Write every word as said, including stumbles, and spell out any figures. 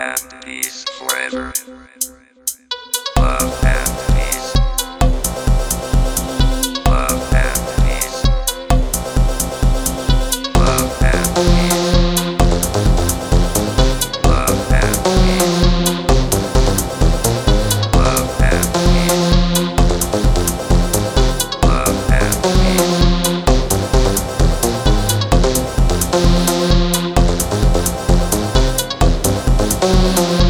and peace forever. Love and peace. Love and peace. Love and peace. Love and peace. Love and peace. Love and peace. Thank you.